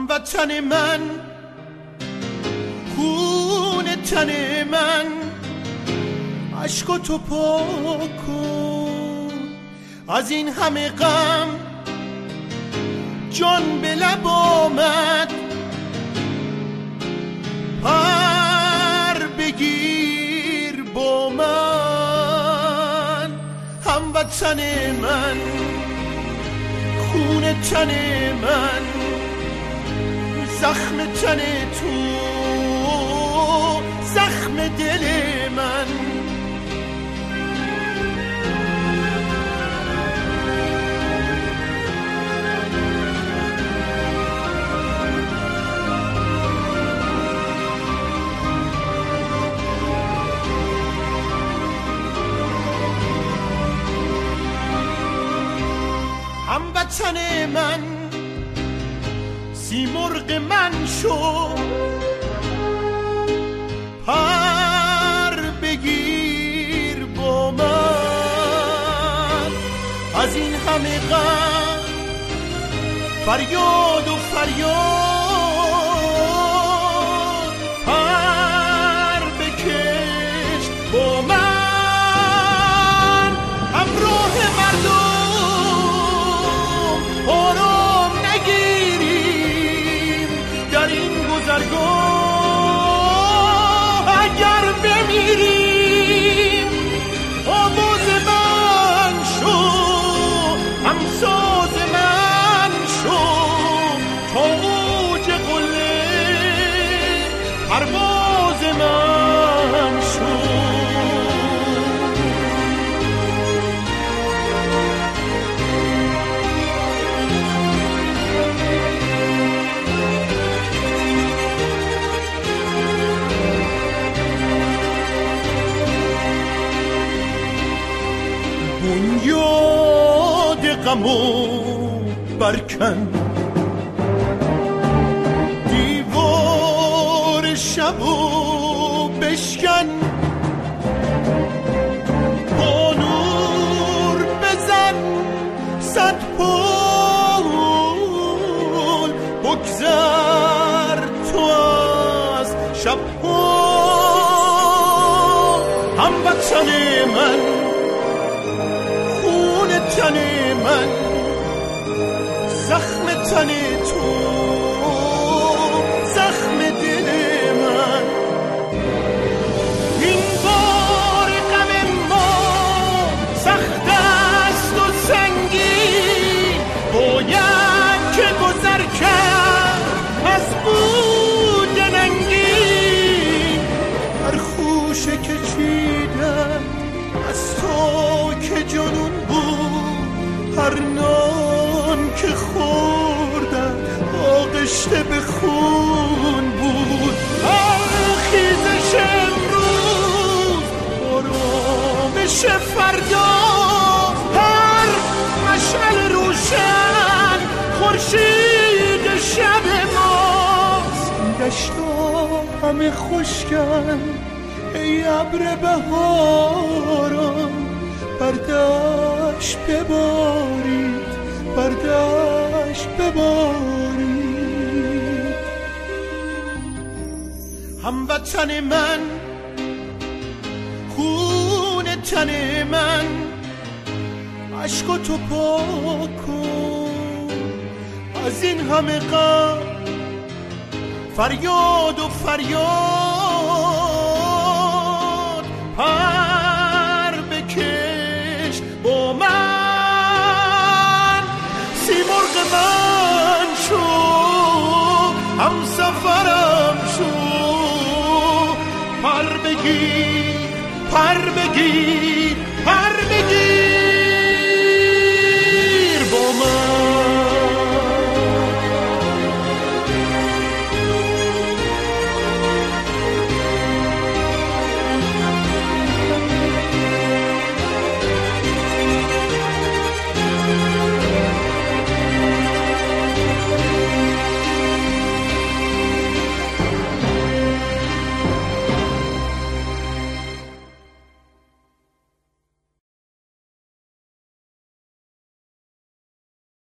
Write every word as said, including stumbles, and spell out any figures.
هموطن من، خون تن من، عشق تو پاک کن از این همه غم. جان به لب آمد، پر بگیر با من. هموطن من، خون تن من، زخم تن تو، زخم دل من. هموطن من، سیمرغ من شو، پر بگیر با من. از این همه غم، فریاد و فریاد، پر بکش با من. همراه مردم آرام نگیریم در این گذرگاه. اگر بمیریم آواز من شو، همساز من شو، تا اوج قله پرواز من شو. بنیاد غمو برکن، دیوار شبو بشکن، با نور بزن صد پل، بگذر تو از شبها. هموطن من، تن من، زخم تن تو، زخم دل من. این بار غم ما سخت است و سنگین، باید که گذر کرد از بود ننگین. هر خوشه که چیدم از تو که جنون بود، هر نان که خوردم آغشته به خون بود. هر خیزش امروز آرامش فردا، هر مشعل روشن خورشید شب ماست. این دشتا همه خشکن ای ابر بهاران، بردشت ببارید، بردشت ببارید. هموطن من، خون تن من، عشق تو پاک کن از این همه غم. فریاد و فریاد، پر بکش با من. سیمرغ من شو، همسفرم شو، پر بگیر، پر بگیر